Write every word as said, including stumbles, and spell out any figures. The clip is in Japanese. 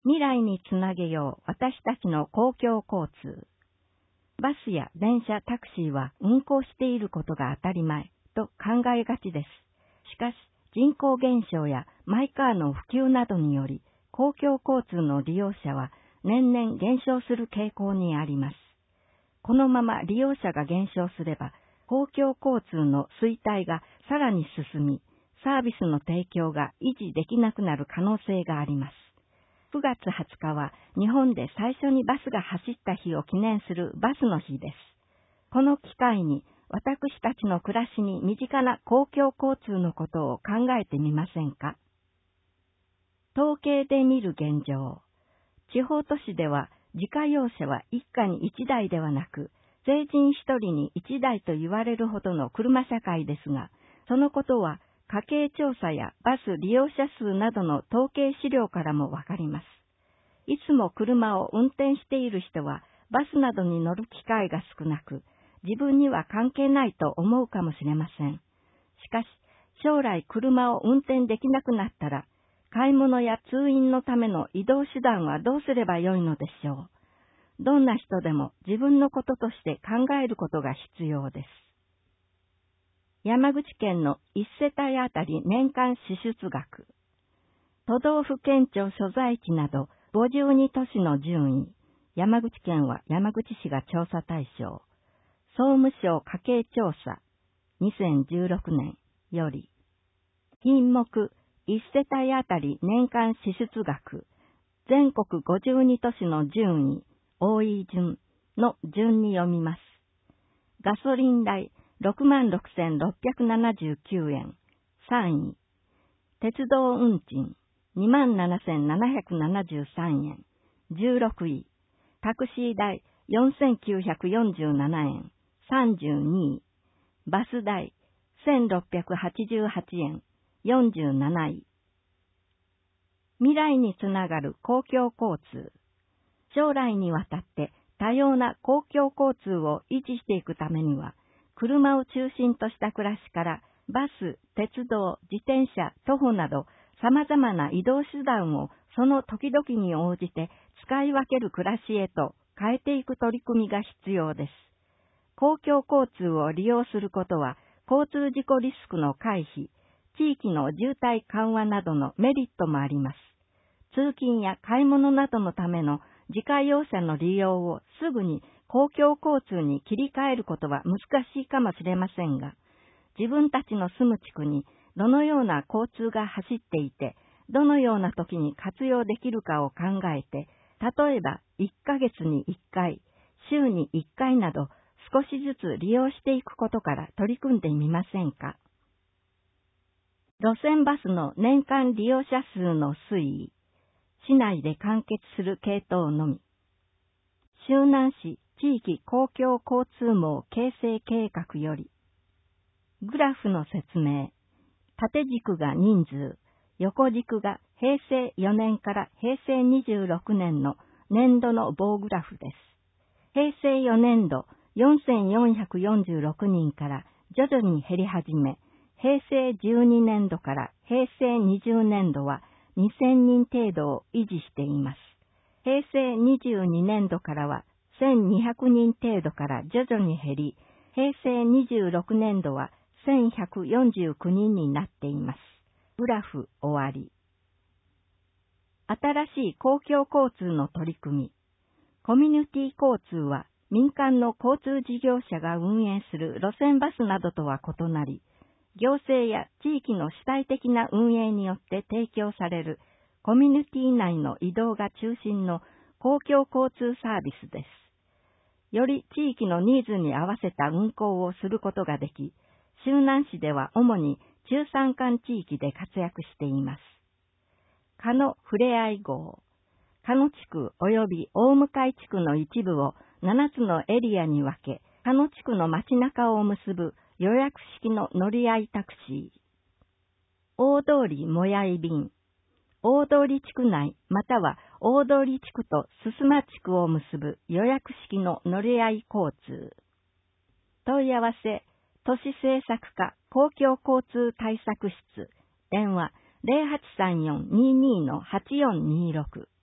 未来につなげよう私たちの公共交通。バスや電車、タクシーは運行していることが当たり前と考えがちです。しかし、人口減少やマイカーの普及などにより、公共交通の利用者は年々減少する傾向にあります。このまま利用者が減少すれば、公共交通の衰退がさらに進み、サービスの提供が維持できなくなる可能性があります。くがつはつかは日本で最初にバスが走った日を記念するバスの日です。この機会に私たちの暮らしに身近な公共交通のことを考えてみませんか？統計で見る現状。地方都市では自家用車は一家に一台ではなく、成人一人に一台と言われるほどの車社会ですが、そのことは家計調査やバス利用者数などの統計資料からもわかります。いつも車を運転している人はバスなどに乗る機会が少なく、自分には関係ないと思うかもしれません。しかし、将来車を運転できなくなったら、買い物や通院のための移動手段はどうすればよいのでしょう。どんな人でも自分のこととして考えることが必要です。山口県のいち世帯あたり年間支出額。都道府県庁所在地などごじゅうに都市の順位。山口県は山口市が調査対象。総務省家計調査にせんじゅうろくねんより。品目いち世帯あたり年間支出額。全国ごじゅうに都市の順位、多い順の順に読みます。ガソリン代ろくまんろくせんろっぴゃくななじゅうきゅうえん、さんい。鉄道運賃にまんななせんななひゃくななじゅうさんえん、じゅうろくい。タクシー代よんせんきゅうひゃくよんじゅうななえん、さんじゅうにい。バス代せんろっぴゃくはちじゅうはちえん、よんじゅうなない。未来につながる公共交通。将来にわたって多様な公共交通を維持していくためには、車を中心とした暮らしからバス、鉄道、自転車、徒歩など様々な移動手段をその時々に応じて使い分ける暮らしへと変えていく取り組みが必要です。公共交通を利用することは交通事故リスクの回避、地域の渋滞緩和などのメリットもあります。通勤や買い物などのための自家用車の利用をすぐに公共交通に切り替えることは難しいかもしれませんが、自分たちの住む地区にどのような交通が走っていて、どのような時に活用できるかを考えて、例えばいっかげつにいっかい、週にいっかいなど少しずつ利用していくことから取り組んでみませんか。路線バスの年間利用者数の推移、市内で完結する系統のみ。周南市地域公共交通網形成計画より。グラフの説明。縦軸が人数、横軸がへいせいよねんからへいせいにじゅうろくねんの年度の棒グラフです。へいせいよねんどよんせんよんひゃくよんじゅうろくにんから徐々に減り始め、へいせいじゅうにねんどからへいせいにじゅうねんどはにせんにん程度を維持しています。へいせいにじゅうにねんどからはせんにひゃくにん程度から徐々に減り、へいせいにじゅうろくねんどはせんひゃくよんじゅうきゅうにんになっています。グラフ終わり。新しい公共交通の取り組み。コミュニティ交通は民間の交通事業者が運営する路線バスなどとは異なり、行政や地域の主体的な運営によって提供されるコミュニティ内の移動が中心の公共交通サービスです。より地域のニーズに合わせた運行をすることができ、周南市では主に中山間地域で活躍しています。鹿野ふれあい号。鹿野地区及び大向地区の一部をななつのエリアに分け、鹿野地区の街中を結ぶ予約式の乗り合いタクシー。大通もやい便。大通地区内または大通地区と須磨地区を結ぶ予約式の乗り合い交通。問い合わせ、都市政策課公共交通対策室。電話 ゼロはちさんよんにーにーのはちよんにーろく。